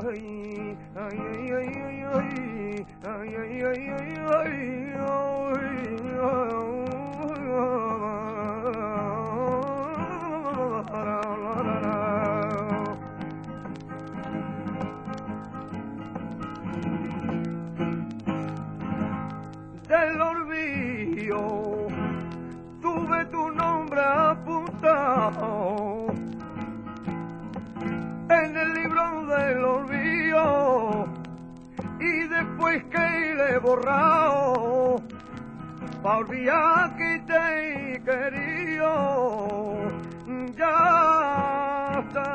Del olvido tuve tu nombre apuntado en el libro del olvido y después que le he borrado pa' olvidar que te he querido ya está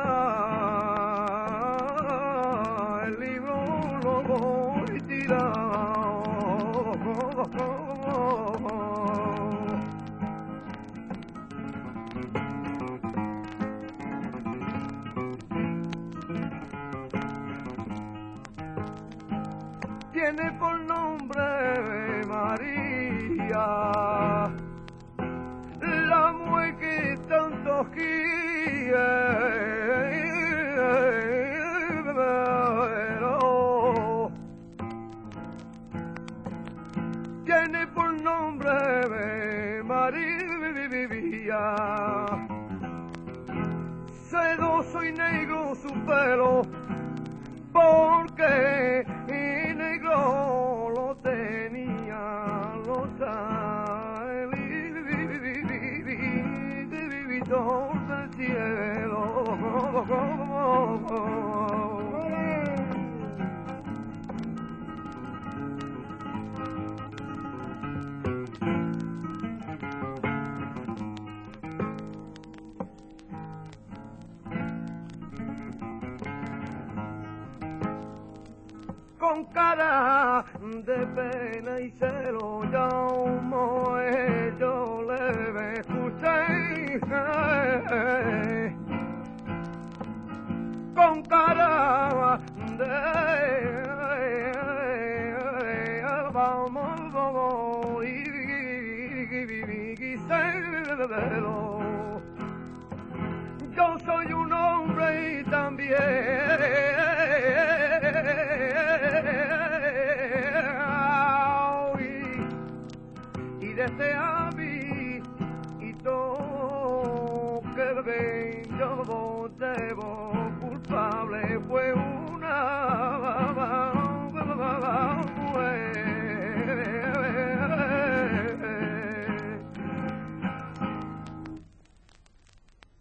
el libro lo voy tirando. Tiene por nombre María, la mujer que tanto quiero. Tiene por nombre María, sedoso y negro su pelo, porque negro lo tenía los vividor del cielo. Con cara de pena y celo llamo yo le escuché, con cara de vamos y celo. Yo soy un hombre y también y desea y todo que bello debo